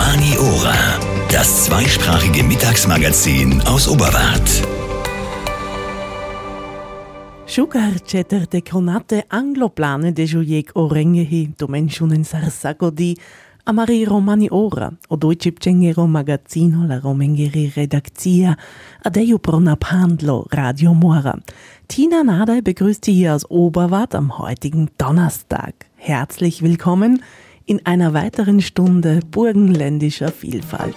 Romani Ora, das zweisprachige Mittagsmagazin aus Oberwart. Sugar ceterte conate angloplane de joiec orengehi domensciunen sarsagodi a Mari Romani Ora, o doicipcengero magazzino la romengeri redaktia, adeio pronaphandlo Radio Mora. Tina Nader begrüßt Sie hier aus Oberwart am heutigen Donnerstag. Herzlich willkommen in einer weiteren Stunde burgenländischer Vielfalt.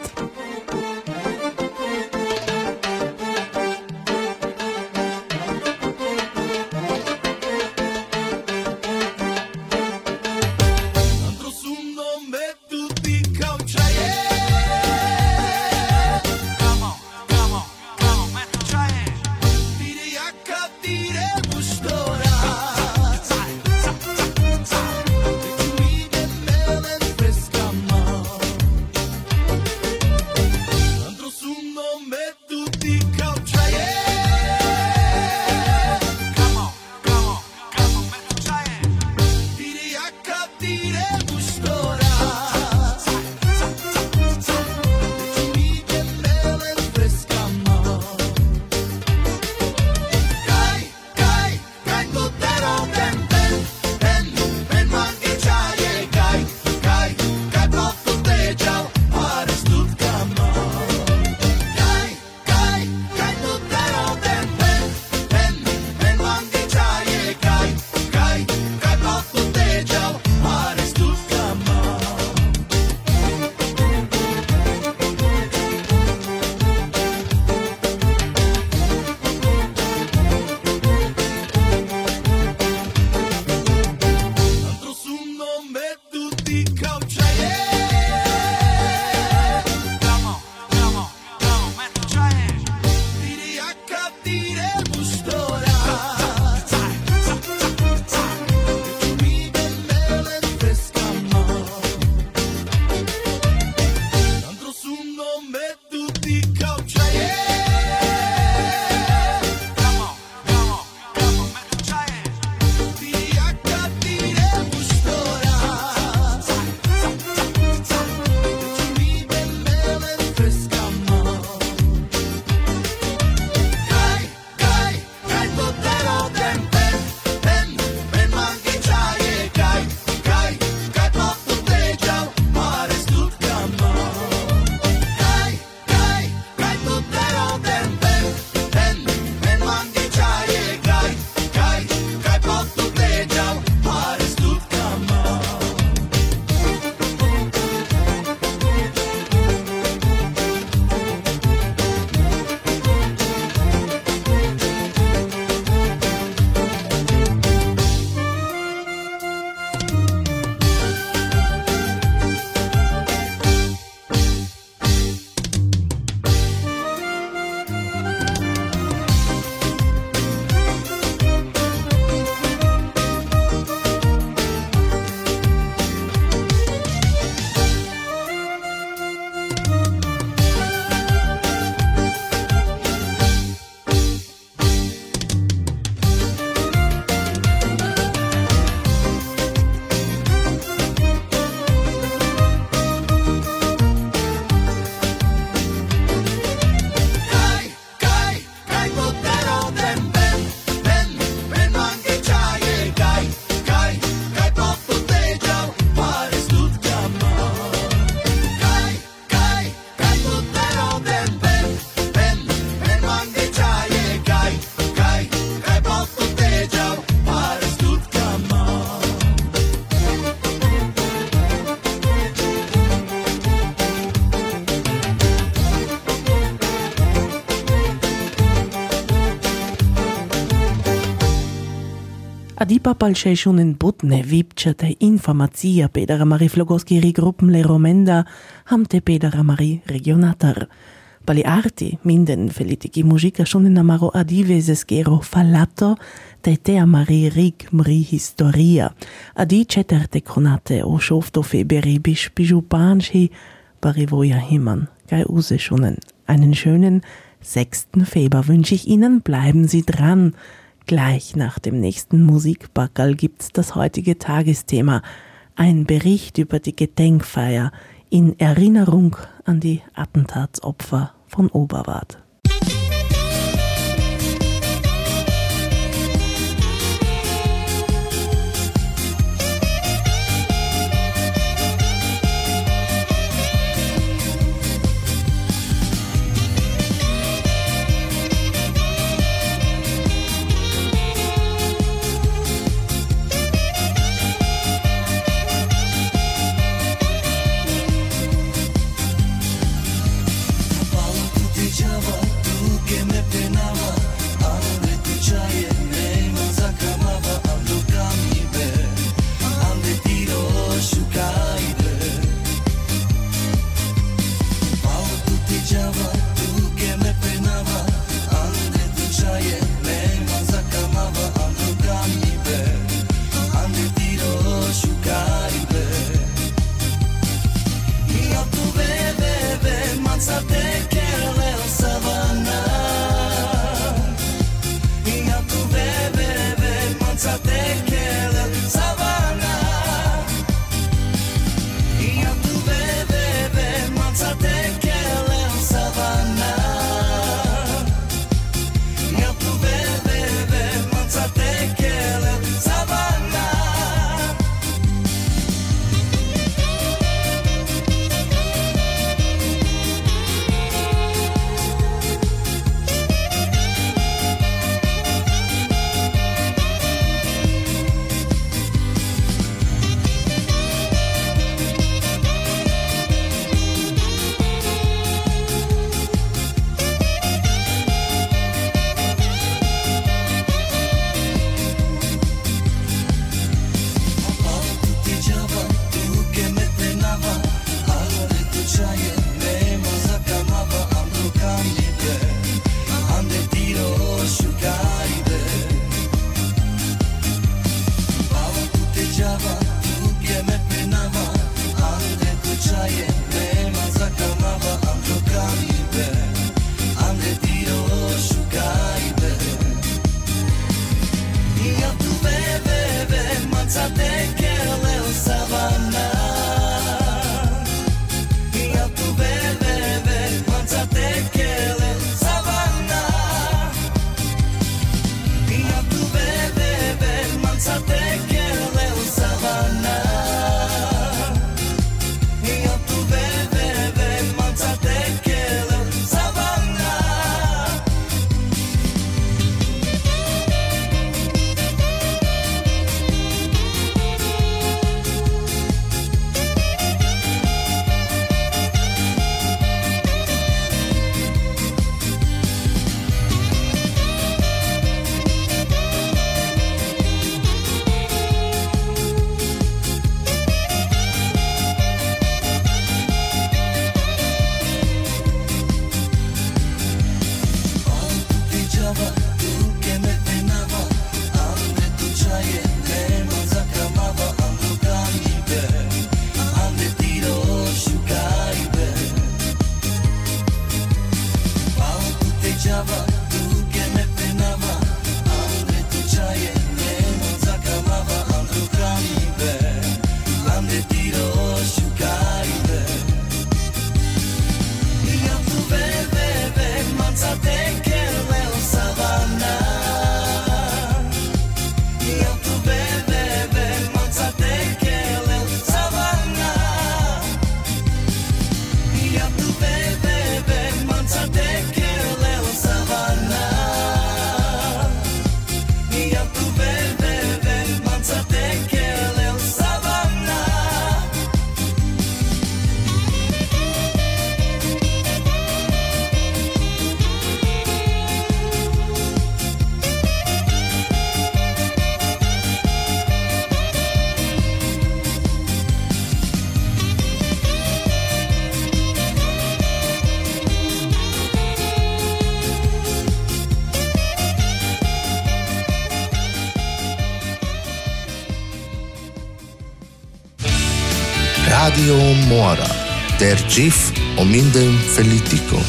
Adipa palšejšunen butne vipčate informacija Pedara Mari Flogoskiri gruppenle Romenda hamte Pedara Mari regionatar. Pali arti minden felitiki muzika šunen amaro adive zeskero falato te Mari rig mri historia. Adi ceterte kronate o šofto feberi biš pižupanši parivoja himan. Gai use schunen. Einen schönen 6. Februar wünsche ich Ihnen. Bleiben Sie dran. Gleich nach dem nächsten Musikbackerl gibt's das heutige Tagesthema. Ein Bericht über die Gedenkfeier in Erinnerung an die Attentatsopfer von Oberwart. Radio Mora, der GIF Omindem Felitico.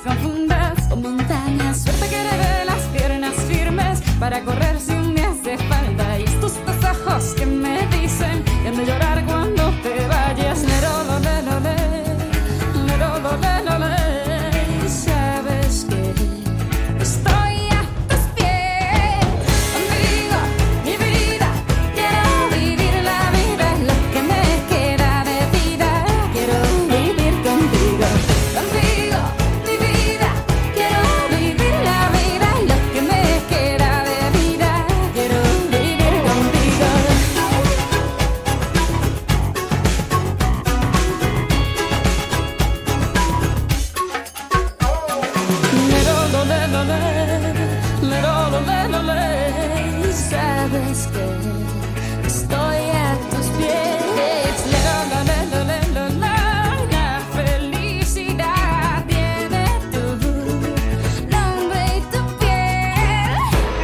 confundas con montañas. Suerte que le dé las piernas firmes para correr si un día hace falta. Y estos dos ojos que me dicen que han de llorar cuando te vayas. Lerolo, lelo, le, lerolo, lelo, le. Sabes que estoy a tus pies. Contigo, mi vida, quiero vivir la vida, lo que me queda de vida. Quiero vivir contigo. Contigo, mi vida, quiero vivir la vida, lo que me queda de vida. Quiero vivir contigo. Sabes que estoy a tus pies. La felicidad tiene tu nombre y tu piel.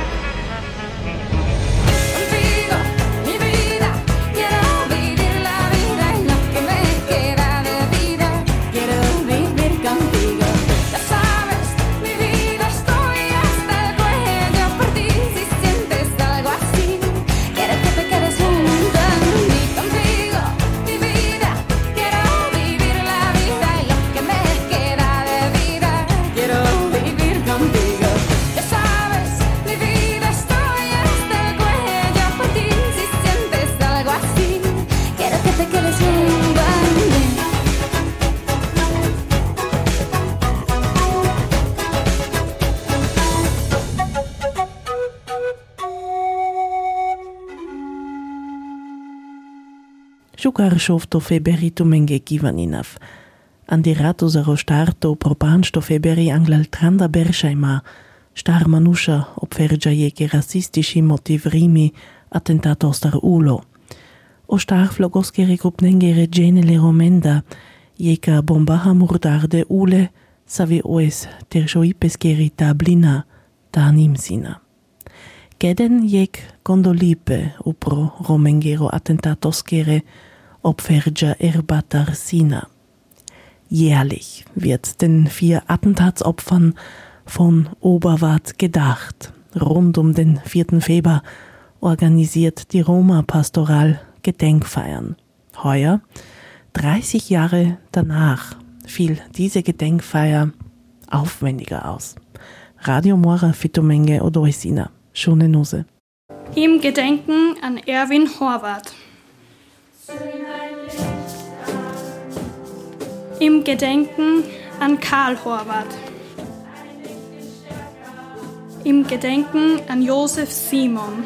Contigo, mi vida, quiero vivir la vida y lo que me queda de vida. Quiero vivir contigo. Ya sabes, mi vida, estoy hasta el cuello por ti. Si sientes algo así, quiero que te quedes junto a mí. Contigo, mi vida, quiero vivir la vida y lo que me queda de vida. Quiero vivir contigo. Ya sabes, mi vida, estoy hasta el cuello por ti. Si sientes algo así, quiero que te quedes junto a mí. Šukar šovto feberi tu menge kivaninav. Andirato zaro štarto propanšto feberi anglal tranda beršajma, štar manusha opferđa jeke rasistiši motiv rimi attentato star ulo. O štar flogoskere grupnengere genele romenda, jeka bombaha murdarde ule, savi oes teršoipeskeri tablina, ta nimsina. Keden jek gondolipe upro romengero attentatoskere opferđa erbatar sina. Jährlich wird den 4 Attentatsopfern von Oberwart gedacht. Rund den 4. Februar organisiert die Roma-Pastoral Gedenkfeiern. Heuer, 30 Jahre danach, fiel diese Gedenkfeier aufwendiger aus. Radio Mora Fitomenge Odoisina. Schöne Nuse. Im Gedenken an Erwin Horvath. Im Gedenken an Karl Horvath. Im Gedenken an Josef Simon.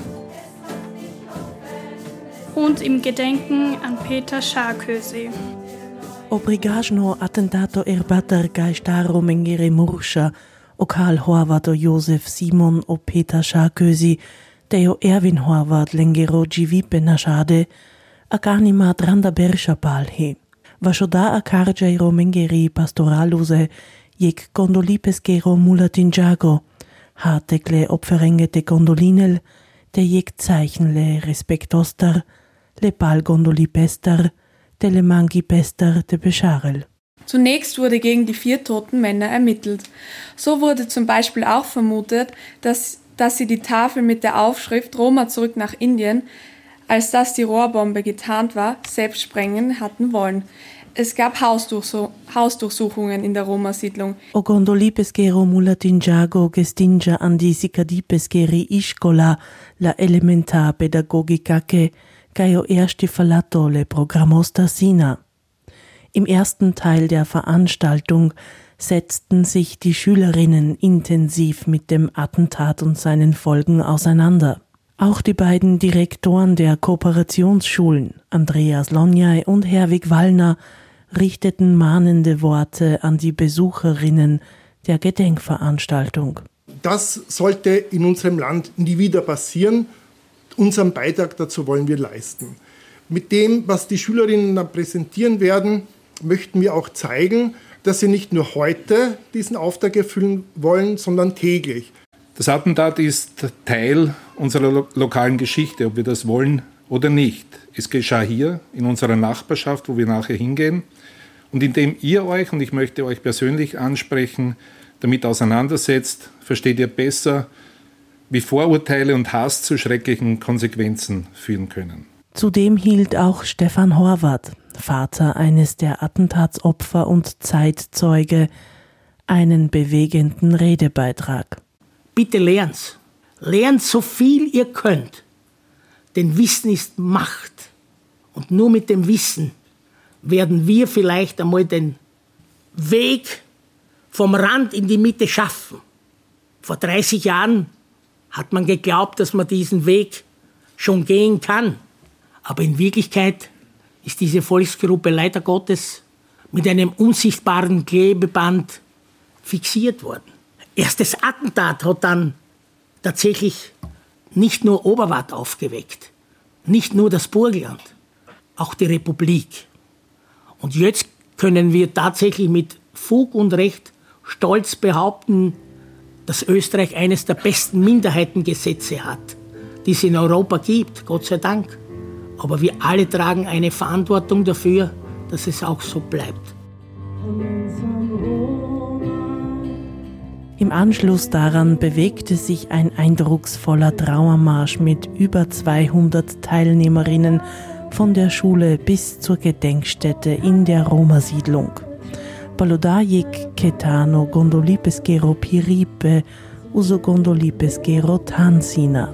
Und im Gedenken an Peter Sarkozy. Obrigajno attentato erbatar gaistaro mengere mursha o Karl Horvath o Josef Simon o Peter Sarkozy deo Erwin Horvath lengero givipe nashade a garnima dranda bersha palhe. Vashoda a cargeiro mengeri pastoraluse jek gondolipeskero mulatinjago hartekle opferengete gondolinel de jek zeichenle respektoster le pal gondolipester de le mangipester de bescharel. Zunächst wurde gegen die 4 toten Männer ermittelt. So wurde zum Beispiel auch vermutet, dass sie die Tafel mit der Aufschrift Roma zurück nach Indien, als dass die Rohrbombe getarnt war, selbst sprengen hatten wollen. Es gab Hausdurchsuchungen in der Roma-Siedlung. O gondolipeskero mulatinjago gestinja andi sikadipeskeri iskola la elementar pedagogikake kajo ersti falato le programosta sina. Im ersten Teil der Veranstaltung setzten sich die Schülerinnen intensiv mit dem Attentat und seinen Folgen auseinander. Auch die beiden Direktoren der Kooperationsschulen, Andreas Lonjai und Herwig Wallner, richteten mahnende Worte an die Besucherinnen der Gedenkveranstaltung. Das sollte in unserem Land nie wieder passieren. Unseren Beitrag dazu wollen wir leisten. Mit dem, was die Schülerinnen dann präsentieren werden, möchten wir auch zeigen, dass sie nicht nur heute diesen Auftrag erfüllen wollen, sondern täglich. Das Attentat ist Teil unserer lokalen Geschichte, ob wir das wollen oder nicht. Es geschah hier in unserer Nachbarschaft, wo wir nachher hingehen. Und indem ihr euch, und ich möchte euch persönlich ansprechen, damit auseinandersetzt, versteht ihr besser, wie Vorurteile und Hass zu schrecklichen Konsequenzen führen können. Zudem hielt auch Stefan Horvath, Vater eines der Attentatsopfer und Zeitzeuge, einen bewegenden Redebeitrag. Bitte lernt's. Lernt so viel ihr könnt. Denn Wissen ist Macht. Und nur mit dem Wissen werden wir vielleicht einmal den Weg vom Rand in die Mitte schaffen. Vor 30 Jahren hat man geglaubt, dass man diesen Weg schon gehen kann. Aber in Wirklichkeit ist diese Volksgruppe leider Gottes mit einem unsichtbaren Klebeband fixiert worden. Erst das Attentat hat dann tatsächlich nicht nur Oberwart aufgeweckt, nicht nur das Burgenland, auch die Republik. Und jetzt können wir tatsächlich mit Fug und Recht stolz behaupten, dass Österreich eines der besten Minderheitengesetze hat, die es in Europa gibt, Gott sei Dank. Aber wir alle tragen eine Verantwortung dafür, dass es auch so bleibt. Im Anschluss daran bewegte sich ein eindrucksvoller Trauermarsch mit über 200 Teilnehmerinnen von der Schule bis zur Gedenkstätte in der Roma-Siedlung. Paludajik ketano gondolipeskero piripe uso gondolipeskero tansina.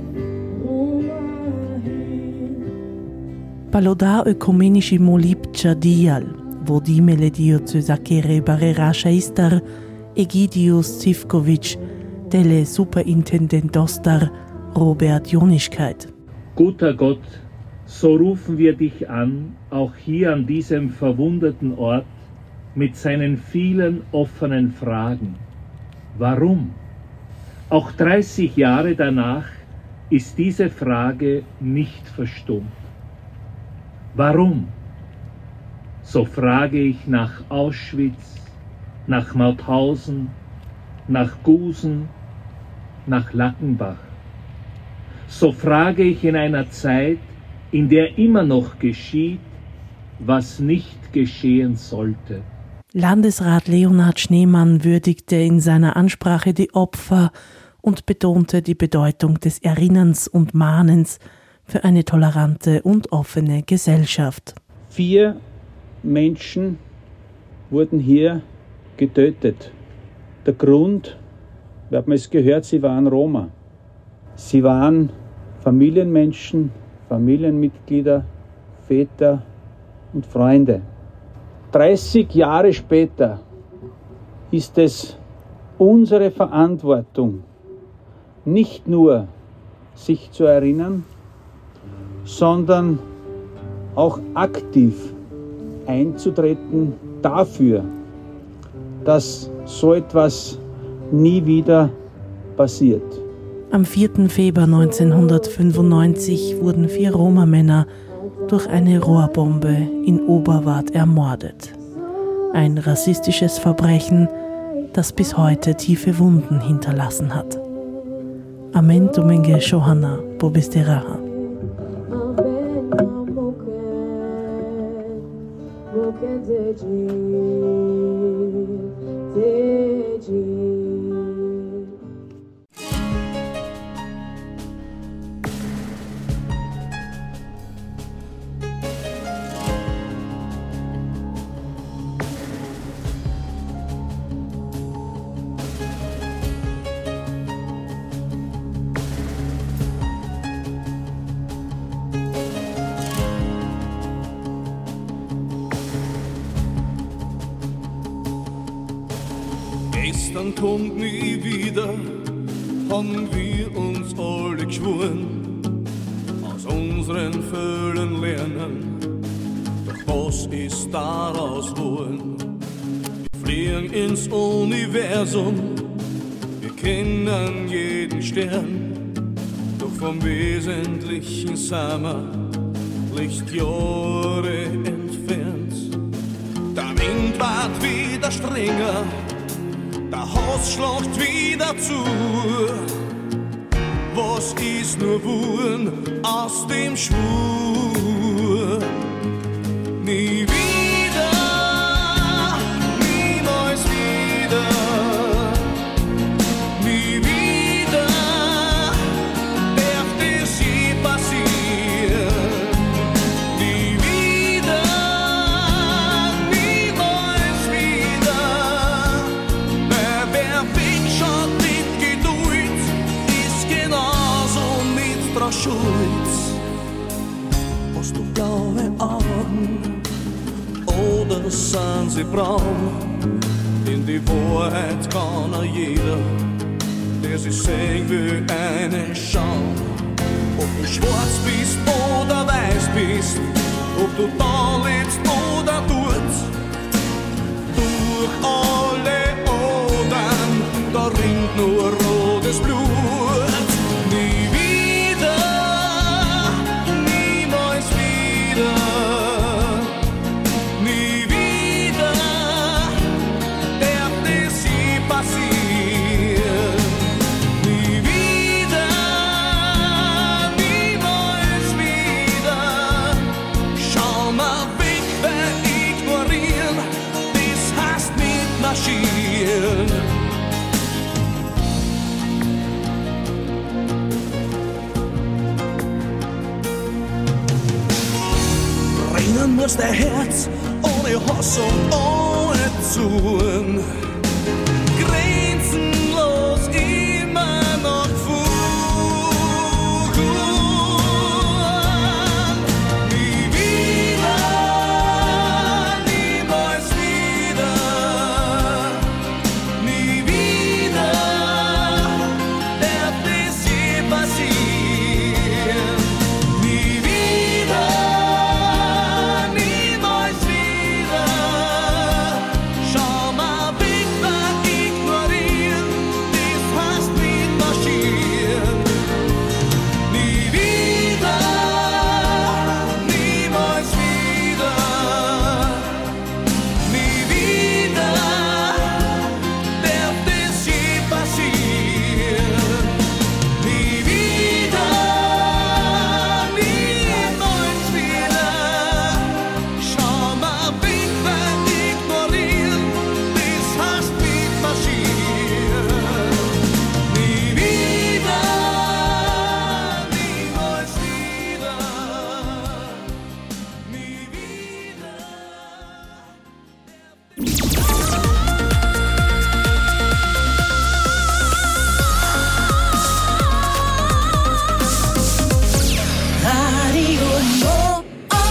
Paloda ökumenici molipcia dial, vodimele diocesakere barerasha istar, Egidius Zivkovic, Tele Superintendentostar Robert Jonischkeit. Guter Gott, so rufen wir dich an, auch hier an diesem verwunderten Ort, mit seinen vielen offenen Fragen. Warum? Auch 30 Jahre danach ist diese Frage nicht verstummt. Warum? So frage ich nach Auschwitz, nach Mauthausen, nach Gusen, nach Lackenbach. So frage ich in einer Zeit, in der immer noch geschieht, was nicht geschehen sollte. Landesrat Leonhard Schneemann würdigte in seiner Ansprache die Opfer und betonte die Bedeutung des Erinnerns und Mahnens für eine tolerante und offene Gesellschaft. 4 Menschen wurden hier getötet. Der Grund, wir haben es gehört, sie waren Roma. Sie waren Familienmenschen, Familienmitglieder, Väter und Freunde. 30 Jahre später ist es unsere Verantwortung, nicht nur sich zu erinnern, sondern auch aktiv einzutreten dafür, dass so etwas nie wieder passiert. Am 4. Februar 1995 wurden 4 Roma-Männer durch eine Rohrbombe in Oberwart ermordet. Ein rassistisches Verbrechen, das bis heute tiefe Wunden hinterlassen hat. Amen tumenge Shohana Bobisteraha. Gestern kommt nie wieder, haben wir uns alle geschworen, aus unseren Fällen lernen, doch was ist daraus geworden? Wir fliegen ins Universum, wir kennen jeden Stern, doch vom Wesentlichen sind wir Lichtjahre entfernt. Der Wind wird wieder strenger, der Hass schlagt wieder zu. Was ist nur Wurn aus dem Schwur? Nie wieder Auschwitz? Hast du blaue Augen oder sind sie braun? In die Wahrheit kann jeder, der sich sehen will, eine schauen. Ob du schwarz bist oder weiß bist, ob du da lebst oder dort, durch alle Odern, da rinnt nur rotes Blut. Nie wieder, niemals wieder, nie wieder darf das je passieren. Nie wieder, niemals wieder. Schau mal weg, wer ignorieren, das heißt mitmarschieren. Brennen muss dein Herz ohne Hass und ohne Zorn. Grenzenlos immer noch fuhren. Nie wieder, niemals wieder, nie wieder darf das je passieren. Nie wieder, niemals wieder. Schau mal weg, wer ignorieren, das heißt mitmarschieren. Nie wieder, niemals wieder, nie wieder darf das je passieren. Nie wieder, niemals wieder. Schau mal weg, wer ignorieren, das heißt mitmarschieren. Nie wieder, niemals wieder, nie wieder. Radio Mora.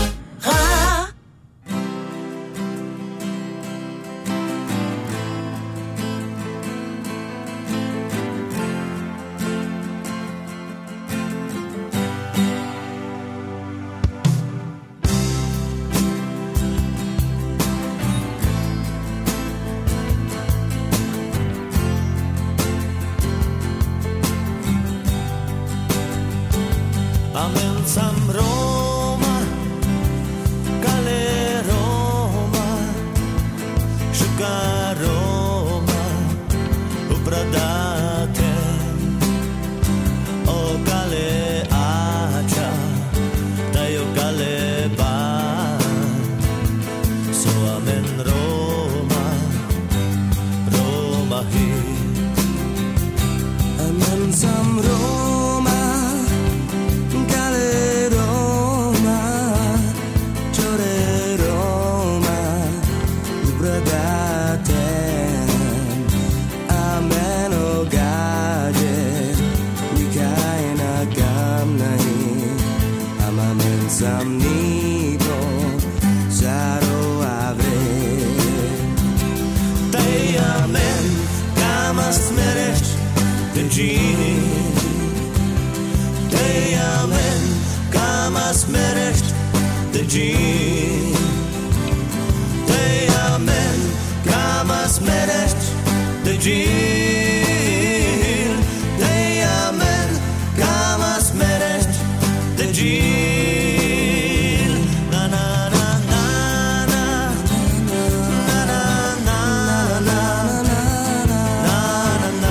Amen sam Roma, Gale Roma, Shuka Roma, Ubradate, O Gale Acha, Tayo Gale Ba, So Amen Roma, Roma Hi, Amen sam Roma, Gale Roma, Chore Roma, Ubradate, Amen o Gade, Wikaina Gamnahi, Amamen sam Nibo, Zaro Avre, Tay Amen, Kamas Meresh, the genie. Amen, kamas merecht de jin. Amen, kamas merecht de jin. Amen, kamas merecht de jin. Na na na na na na na na na na na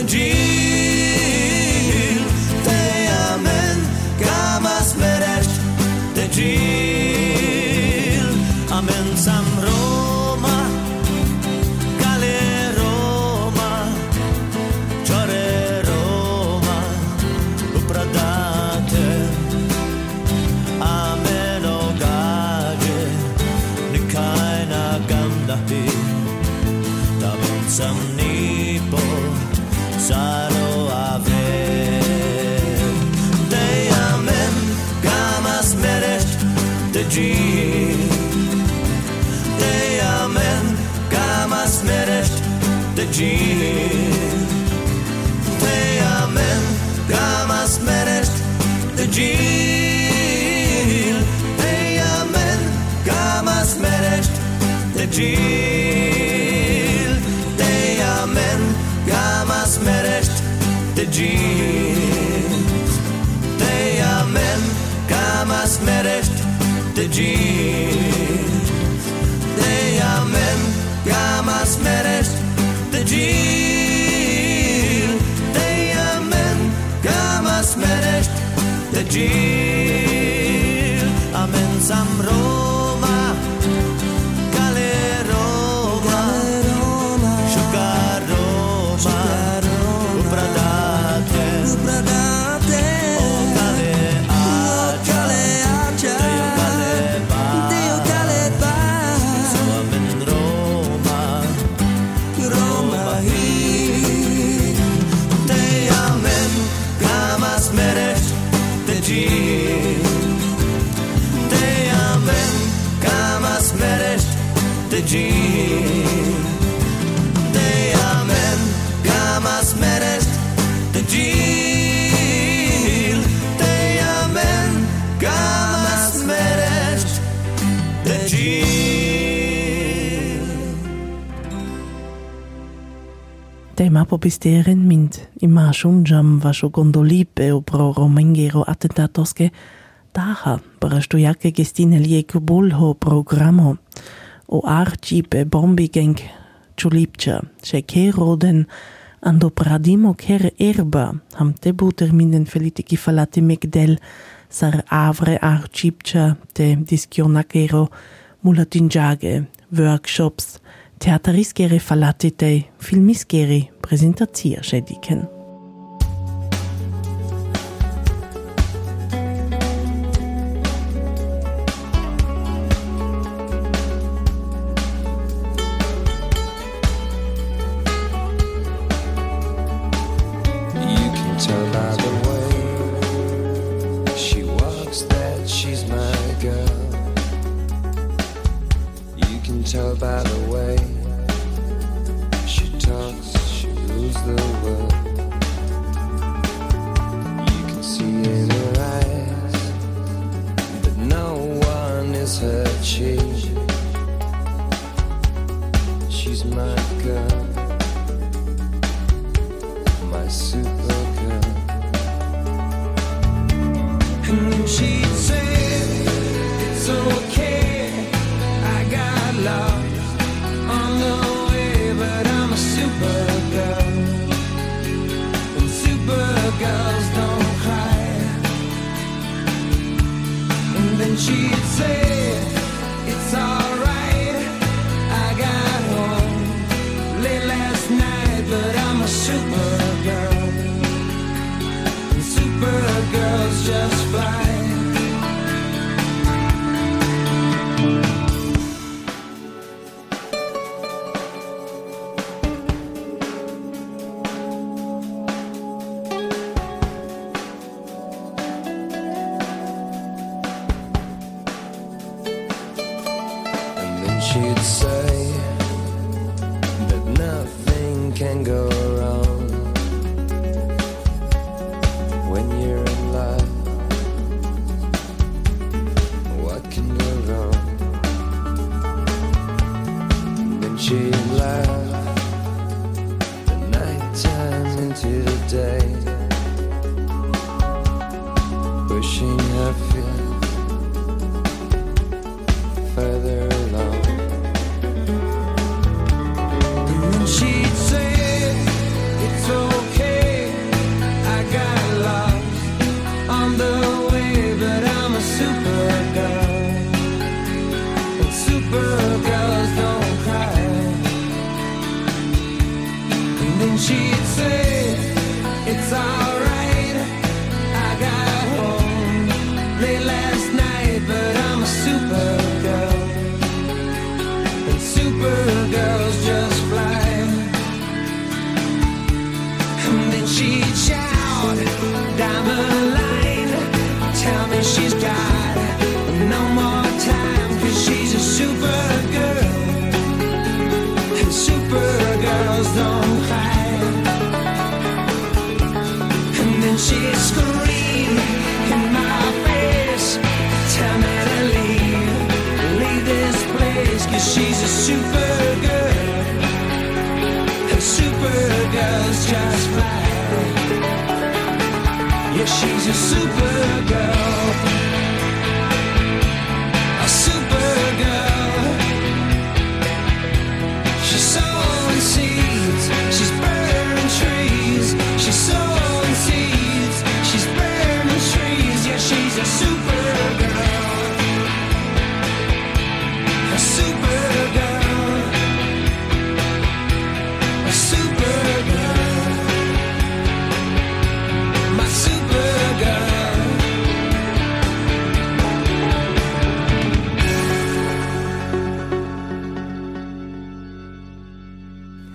Gil, te amen, gamas merești de Gil. Amen sam Roma, cale Roma, ciore Roma, upradate. Amen o gage, nikaj na gamdahi, amen sam nipo, saro ave. Te amen, gamas merești de Gil. Te amen, gamas merești de Gil. Te amen, gamas merești de Gil. Te amen, gamas merești de Gil. Te amen, gamas merești de Gil. Te amen, gamas merești de Gil. Te amen, gamas merești de Gil. Te amen, gamas merești de Gil. Amen sam Roma, cale Roma, șucar Roma, upradate, o cale acea, Deo cale ba, so amen Roma, Roma hi. Te amen, gamas merești de Gil. Te amen, gamas merești de Gil. Te amen, gamas merești de Gil. Te amen, gamas merești de Gil. Tema popisteren mint imašunđam vašo gondolipe u pro romengero atentatoske daha brastojake gestine lijeko bulho programo o arcipe bombigeng čulipča še keroden ando pradimo ker erba ham tebu terminen felitiki falati megdel sar avre arcipča te diskionakero mulatinjage workshops teateriskere falati te filmiskere presentacija šediken. Tell by the way she talks, she rules the world. You can see in her eyes that no one is her chief. She's my girl, my super girl. And then she'd say, it's okay, I got lost on the way, but I'm a supergirl, and supergirls don't cry. And then she'd say, it's alright, I got home late last night, but I'm a supergirl, and supergirls just fly. She'd say that nothing can go wrong when you're in love. What can go wrong? Then she'd laugh the night time into the day, pushing her feet further along. She'd say, it's okay.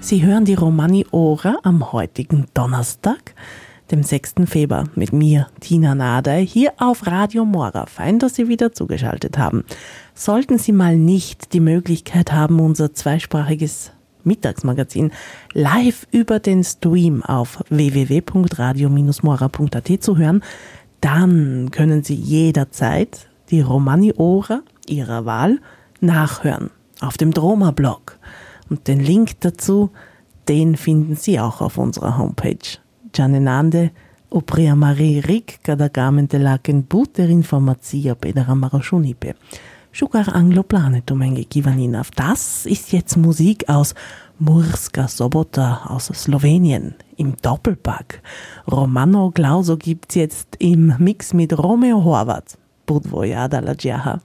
Sie hören die Romani Ora am heutigen Donnerstag, dem 6. Februar, mit mir, Tina Nadey, hier auf Radio Mora. Fein, dass Sie wieder zugeschaltet haben. Sollten Sie mal nicht die Möglichkeit haben, unser zweisprachiges Mittagsmagazin live über den Stream auf www.radio-mora.at zu hören, dann können Sie jederzeit die Romani Ora Ihrer Wahl nachhören auf dem Droma-Blog. Und den Link dazu, den finden Sie auch auf unserer Homepage. Gianenande o pria Marie Ric cadagamente laken buter informazia pedera maroshunipe. Sugar Angloplane tumenge Kivaninav. Das ist jetzt Musik aus Murska Sobota aus Slowenien im Doppelpack. Romano Glauso gibt's jetzt im Mix mit Romeo Horvath. Budvojada la djaha.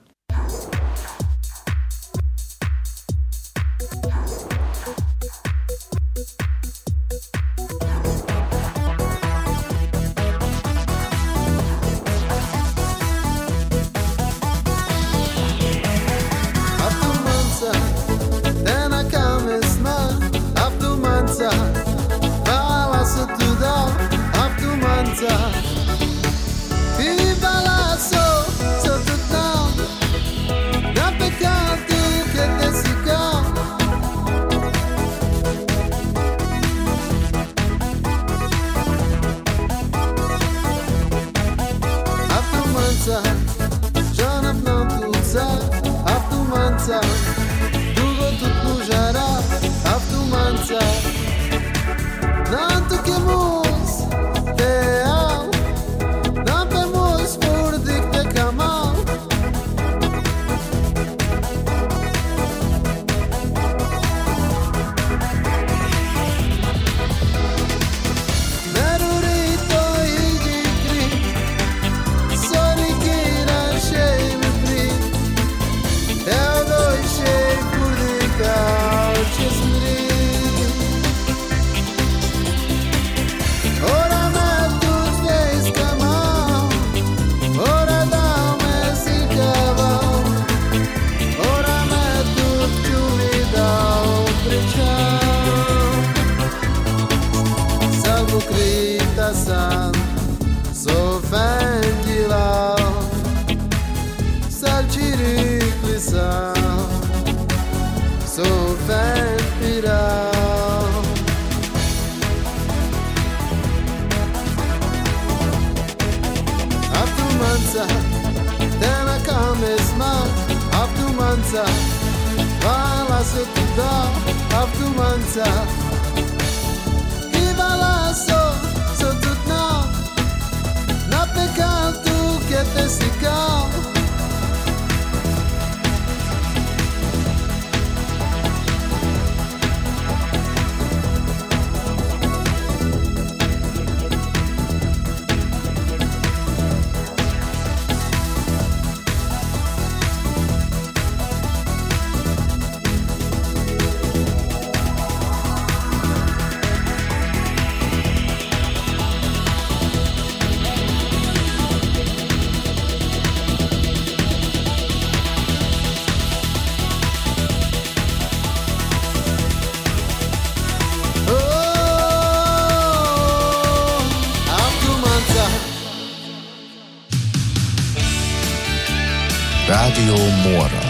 Radio Mora.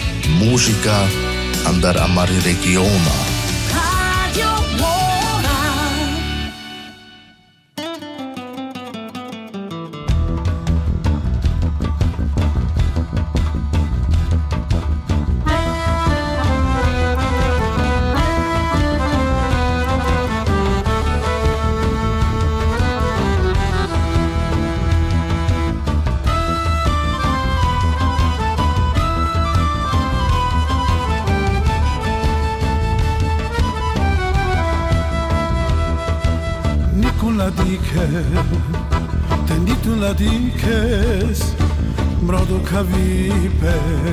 Musica andar a mari regiona. Radio Mora. Tenditu la dikes Brodo kavipe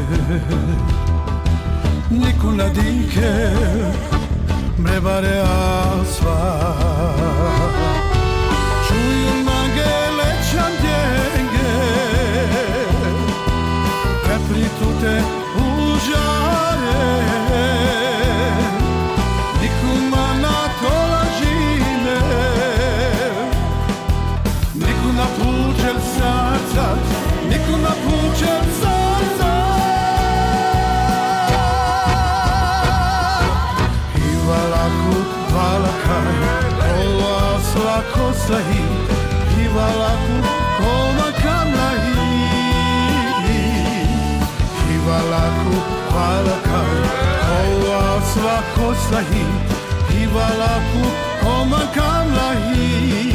Nikun la dike Mrebare asva Čuju magele čandjenge Pepri tute užare Nikun man koslahi Hivalaku koma kamlahi Hivalaku valakai Koa sva koslahi Hivalaku koma kamlahi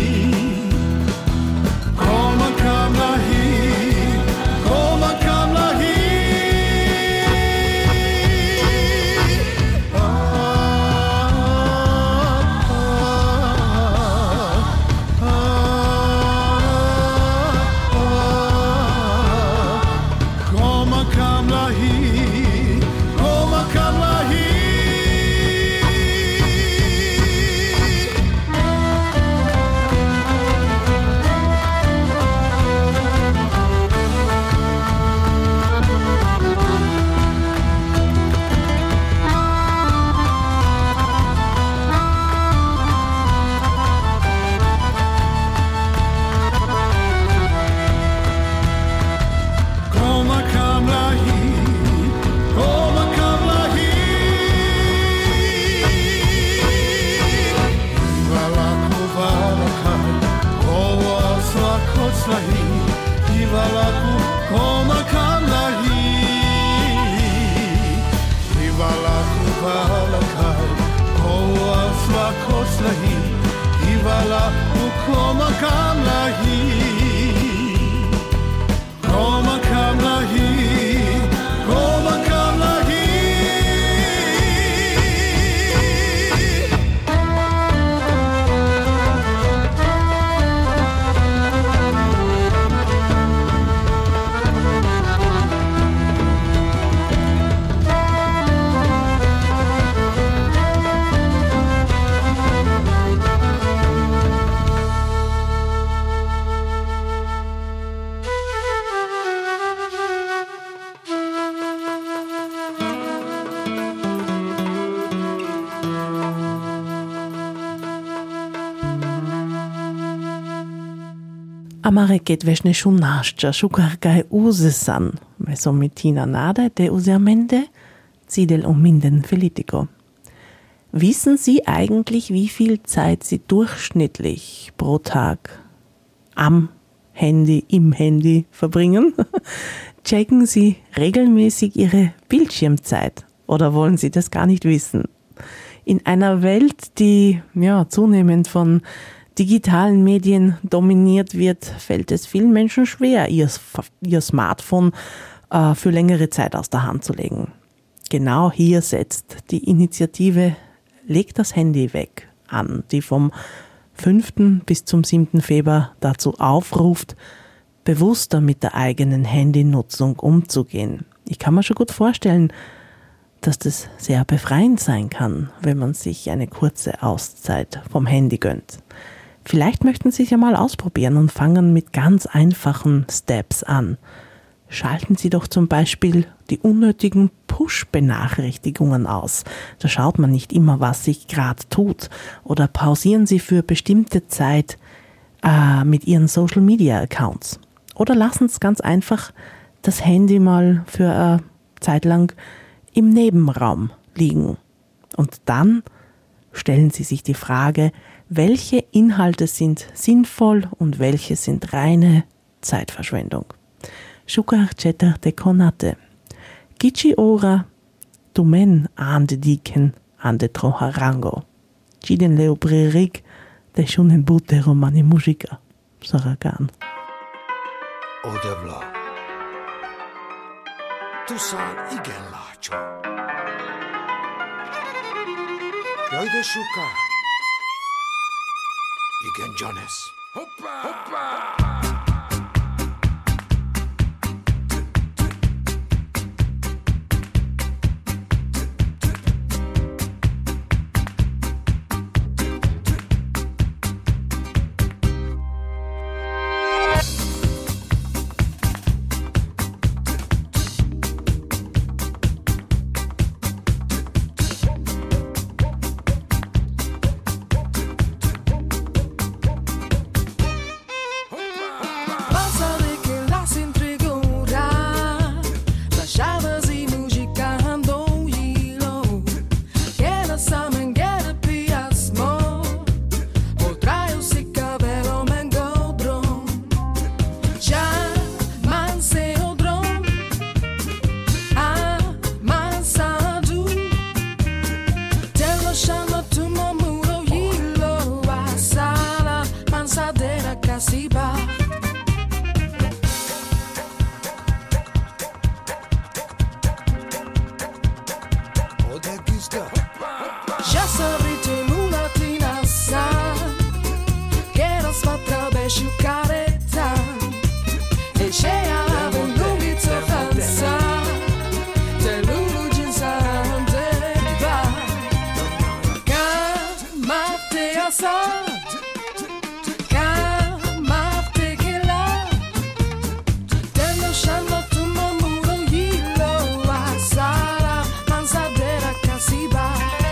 Koma kamlahi Koma kamlahi Amare kedvešne šunašća, šukarka je uzesan, mesomitina nada de usiamende, zidel minden Felitico. Wissen Sie eigentlich, wie viel Zeit Sie durchschnittlich pro Tag am Handy, im Handy verbringen? Checken Sie regelmäßig Ihre Bildschirmzeit oder wollen Sie das gar nicht wissen? In einer Welt, die zunehmend von digitalen Medien dominiert wird, fällt es vielen Menschen schwer, ihr Smartphone für längere Zeit aus der Hand zu legen. Genau hier setzt die Initiative Leg das Handy weg an, die vom 5. bis zum 7. Februar dazu aufruft, bewusster mit der eigenen Handynutzung umzugehen. Ich kann mir schon gut vorstellen, dass das sehr befreiend sein kann, wenn man sich eine kurze Auszeit vom Handy gönnt. Vielleicht möchten Sie es ja mal ausprobieren und fangen mit ganz einfachen Steps an. Schalten Sie doch zum Beispiel die unnötigen Push-Benachrichtigungen aus. Da schaut man nicht immer, was sich gerade tut. Oder pausieren Sie für bestimmte Zeit mit Ihren Social-Media-Accounts. Oder lassen Sie ganz einfach das Handy mal für eine Zeit lang im Nebenraum liegen. Und dann stellen Sie sich die Frage, welche Inhalte sind sinnvoll und welche sind reine Zeitverschwendung. Shukar chetar te konate. Kichi ora tumen ande diken ande troharango. Chiden leobririk te shunen bute romani muzika. Saragan. Odevla. Tu san igen lacho. Jajde Shukar. Igen Jonas. Hoppa! Hoppa! manzadera casi va. Já sabrite luna tina sa, che non sfatra besciu careta, e scea la vondungizzo fansa, te lulu ginsante va, camate asa, camate che la, dello sciallo tu mamuro yilo, asara, manzadera casi va.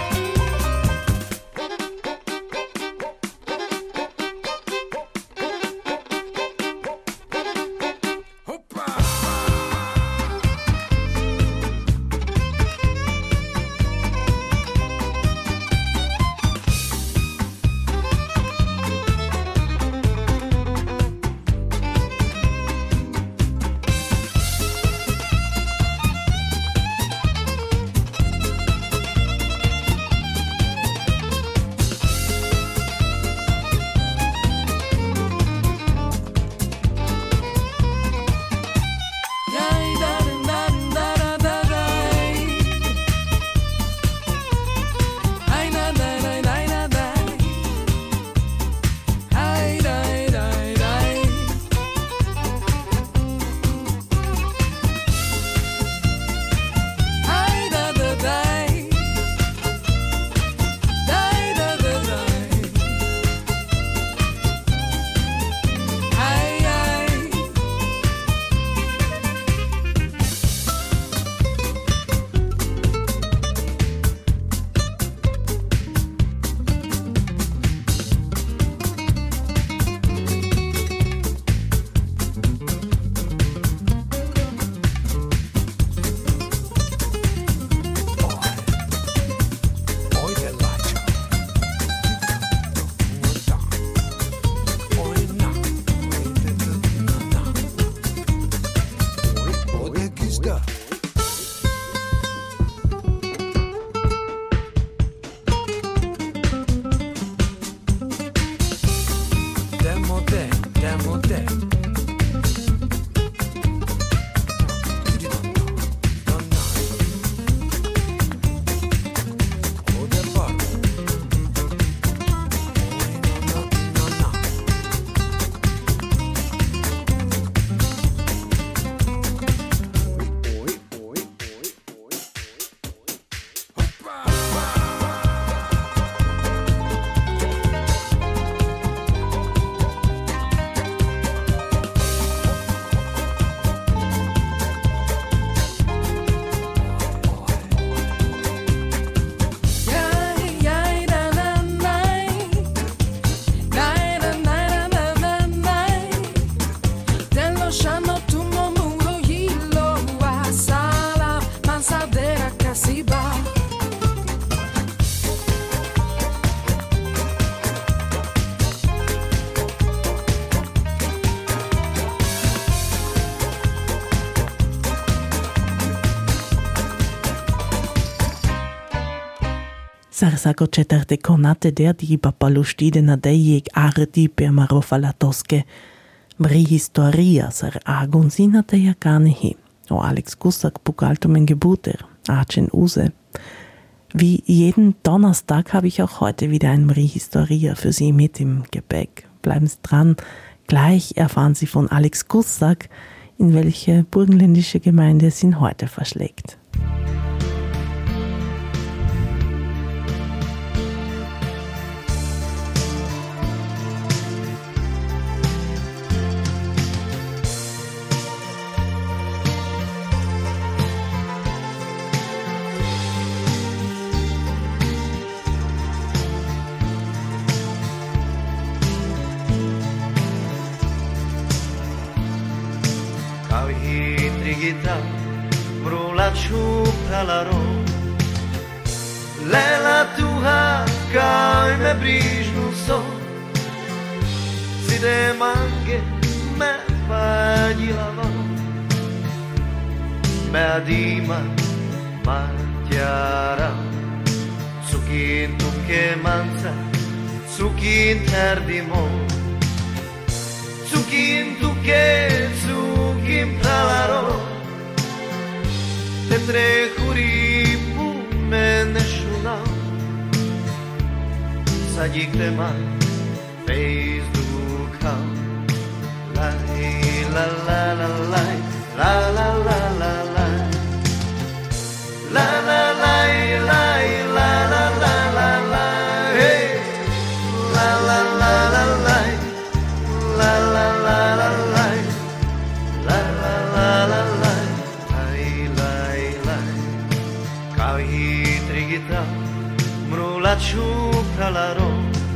Sarsago četvrte konate derdi papalustide na dejeg arti per marofala toske. Mri historia sar agonsina te jakanehi. O Alex Gussak pukaltumen Gebuter, Archen Use. Wie jeden Donnerstag habe ich auch heute wieder ein Mri Historia für Sie mit im Gepäck. Bleiben Sie dran, gleich erfahren Sie von Alex Gussak, in welche burgenländische Gemeinde es ihn heute verschlägt. Trigita, brulaciu pralaro, lela tuha kaj me brižnu so, si de mange me padilava, me adima matjara, sukin tuke manza, sukin terdimo, Sukin tuke, sukin pralaro, tendre huripu mene shuna, sajik tema Facebook ham, la la la la la la la la la la la la la la la la la la hey la la la la la la la la la la la la la la la ai lai lai kai trigita mrulachu pralaro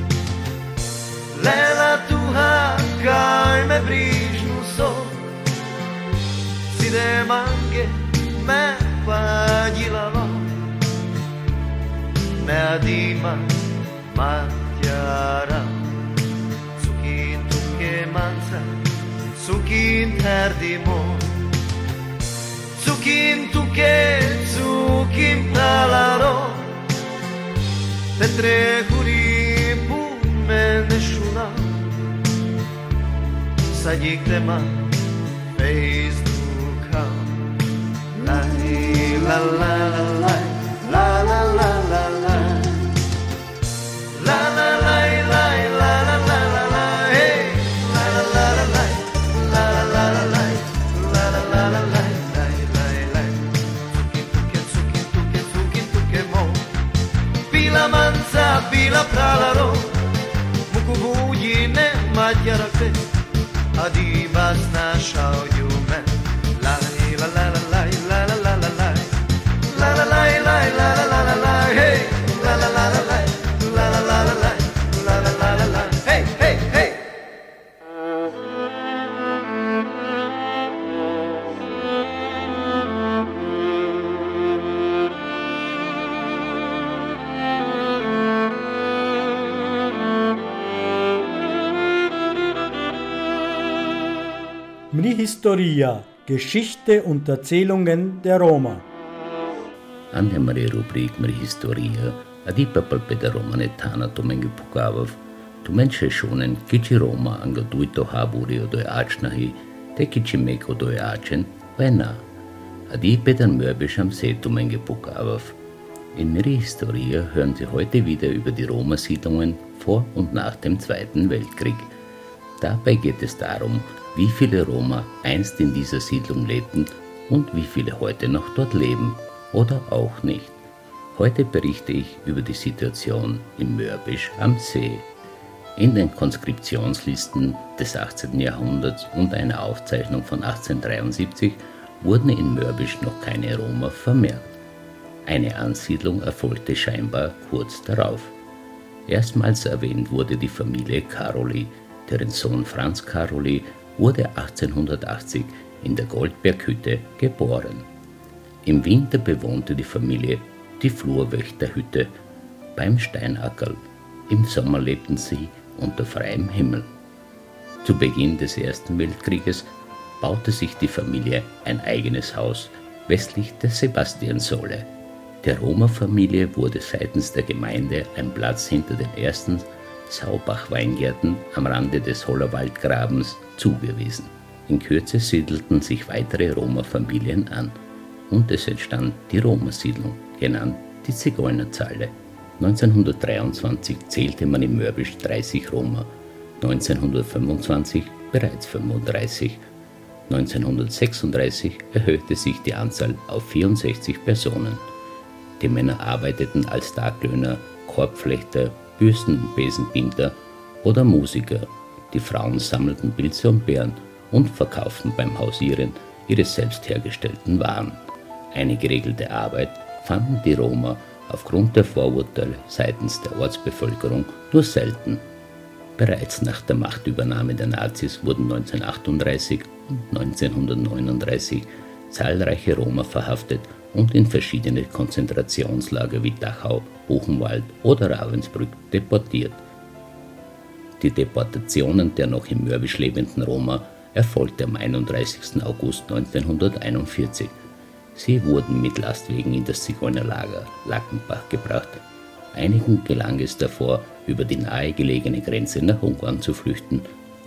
lela tuha kai me brižnu so si de mange me padilava me adima matjara sukin tuke manza sukin tardimo sukin tuke sukin pralaro tetre huripu me neshuna sajik tema Facebook la la la la la la la la la la la la la la la la la la la hey la la la la la la la la la la la la la la la sukin tuke mo pila manza pila pralaro mukubujine madjarate adibas nasha yume la la la la la la la la la la la la la la la la la la hey la la la la la la la la la la la la la la hey hey hey Mrihistoria, Geschichte und Erzählungen der Roma. Annemare rubrik Mrihistoria, adipa palpeda romanetana tomengi pukavav, tumenche shonen kichi Roma angaduito haburi odoi achnahi, te kichi meko doi achen, vena. Adipedan Mörbisch am See tomengi pukavav. In Mrihistoria hören Sie heute wieder über die Roma-Siedlungen vor und nach dem Zweiten Weltkrieg. Dabei geht es darum, wie viele Roma einst in dieser Siedlung lebten und wie viele heute noch dort leben oder auch nicht. Heute berichte ich über die Situation in Mörbisch am See. In den Konskriptionslisten des 18. Jahrhunderts und einer Aufzeichnung von 1873 wurden in Mörbisch noch keine Roma vermerkt. Eine Ansiedlung erfolgte scheinbar kurz darauf. Erstmals erwähnt wurde die Familie Karoli, deren Sohn Franz Karoli wurde 1880 in der Goldberghütte geboren. Im Winter bewohnte die Familie die Flurwächterhütte beim Steinackerl. Im Sommer lebten sie unter freiem Himmel. Zu Beginn des Ersten Weltkrieges baute sich die Familie ein eigenes Haus westlich der Sebastiansohle. Der Roma-Familie wurde seitens der Gemeinde ein Platz hinter den ersten Saubach-Weingärten am Rande des Hollerwaldgrabens zugewiesen. In Kürze siedelten sich weitere Roma-Familien an und es entstand die Roma-Siedlung, genannt die Zigeunerzahle. 1923 zählte man in Mörbisch 30 Roma, 1925 bereits 35. 1936 erhöhte sich die Anzahl auf 64 Personen. Die Männer arbeiteten als Taglöhner, Korbflechter, Bürsten- und Besenbinder oder Musiker. Die Frauen sammelten Pilze und Beeren und verkauften beim Hausieren ihre selbst hergestellten Waren. Eine geregelte Arbeit fanden die Roma aufgrund der Vorurteile seitens der Ortsbevölkerung nur selten. Bereits nach der Machtübernahme der Nazis wurden 1938 und 1939 zahlreiche Roma verhaftet und in verschiedene Konzentrationslager wie Dachau, Buchenwald oder Ravensbrück deportiert. Die Deportationen der noch in Mörbisch lebenden Roma erfolgte am 31. August 1941. Sie wurden mit Lastwagen in das Zigeunerlager Lackenbach gebracht. Einigen gelang es davor, über die nahegelegene Grenze nach Ungarn zu flüchten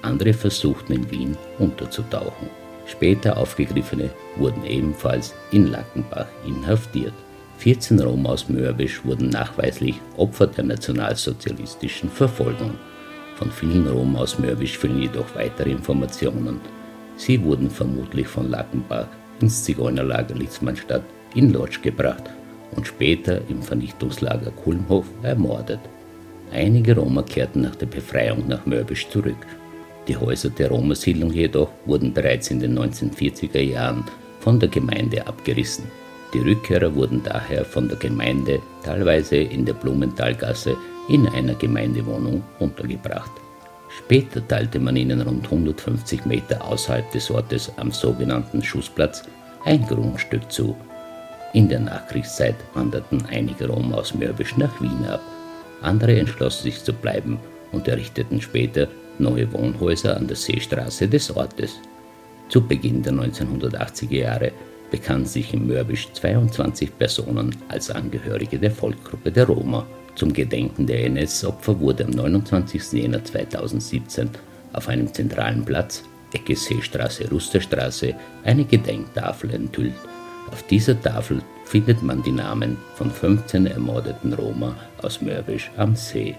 Andere versuchten in Wien unterzutauchen. Später Aufgegriffene wurden ebenfalls in Lackenbach inhaftiert. 14 Roma aus Mörbisch wurden nachweislich Opfer der nationalsozialistischen Verfolgung. Von vielen Roma aus Mörbisch fehlen jedoch weitere Informationen. Sie wurden vermutlich von Lackenbach ins Zigeunerlager Litzmannstadt in Lodz gebracht und später im Vernichtungslager Kulmhof ermordet. Einige Roma kehrten nach der Befreiung nach Mörbisch zurück. Die Häuser der Roma-Siedlung jedoch wurden bereits in den 1940er Jahren von der Gemeinde abgerissen. Die Rückkehrer wurden daher von der Gemeinde teilweise in der Blumenthalgasse in einer Gemeindewohnung untergebracht. Später teilte man ihnen rund 150 Meter außerhalb des Ortes am sogenannten Schussplatz ein Grundstück zu. In der Nachkriegszeit wanderten einige Roma aus Mörbisch nach Wien ab. Andere entschlossen sich zu bleiben und errichteten später neue Wohnhäuser an der Seestraße des Ortes. Zu Beginn der 1980er Jahre bekannten sich in Mörbisch 22 Personen als Angehörige der Volksgruppe der Roma. Zum Gedenken der NS-Opfer wurde am 29. Jänner 2017 auf einem zentralen Platz, Ecke Seestraße, Rusterstraße, eine Gedenktafel enthüllt. Auf dieser Tafel findet man die Namen von 15 ermordeten Roma aus Mörbisch am See.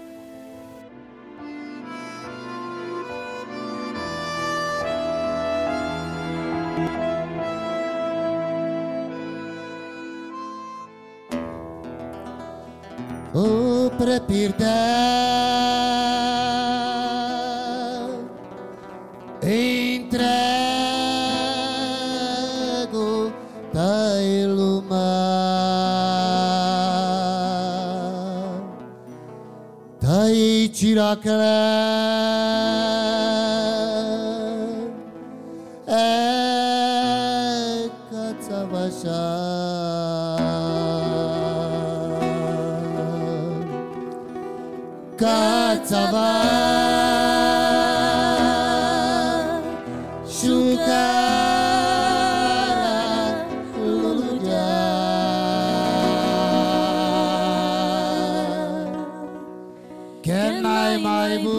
O prepirda entrego dai luma dai ciracla e katsavasha Katsava Shukara Luluja Kenai Maibu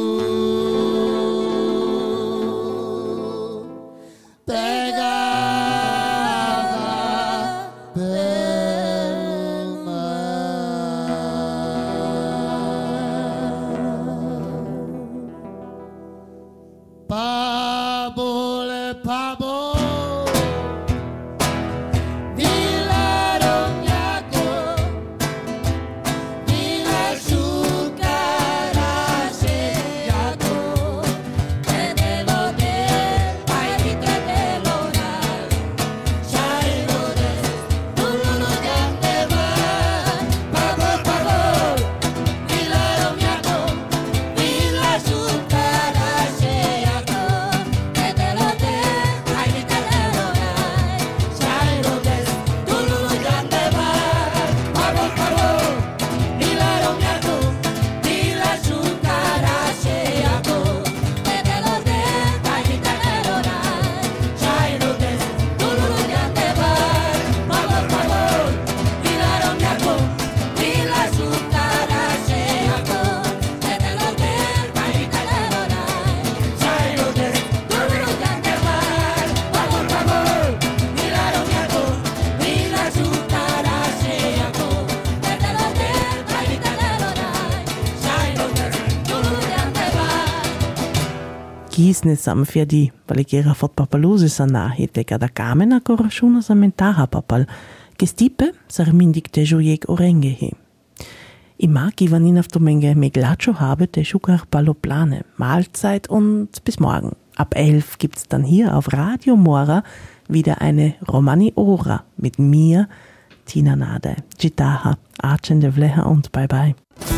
Gis ne sam fiadi, valigera fot papalusi sanahi, tega da kamena korashuna samentaha papal, gestipe sarmindik te jujek orengehi. Imaki vanin auf Domenge Meglacho habe te Schukar Paloplane, Mahlzeit und bis morgen. Ab 11 gibt's dann hier auf Radio Mora wieder eine Romani Ora mit mir, Tina Nade, Gitaha, Arcende Vleha und bye bye.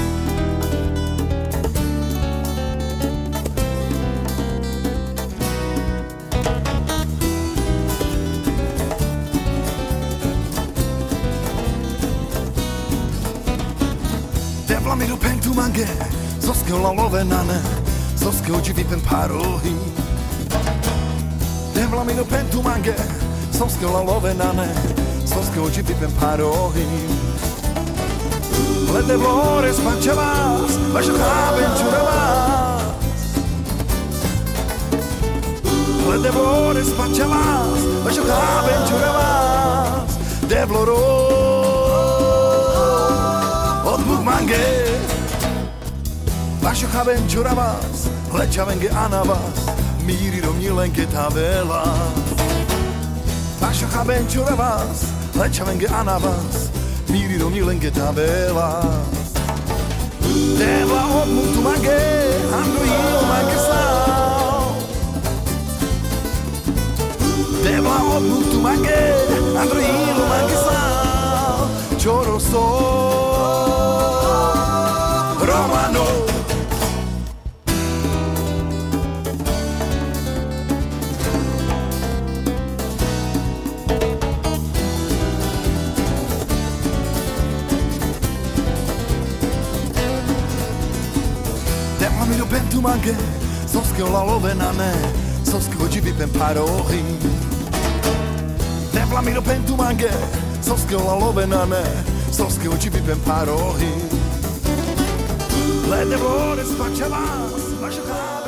Mi lo pentu manche, so che ho la love nana, so che oggi vi penparo hi. Devla mi lo pentu manche, so che ho la love nana, so che oggi vi penparo hi. Le devore spancevas, ma giocava in giuravas. de flores pachalas, vaig aventuravas, de floro, od bugmange, vaig aventuravas, lečavenge anavas, míri do milenke tavelas. Vaig aventuravas, lečavenge anavas, míri do milenke tavelas. Deva od mutumange, ando io manche sao. Deva od mutumange, ando io manche sao. Choro so, romano. Tu manche, soske la lovenane, soske oggi vi pen paroi. Devla mi pen tu manche, soske la lovenane, soske oggi vi pen paroi. Le devore spacciavas, la giocata.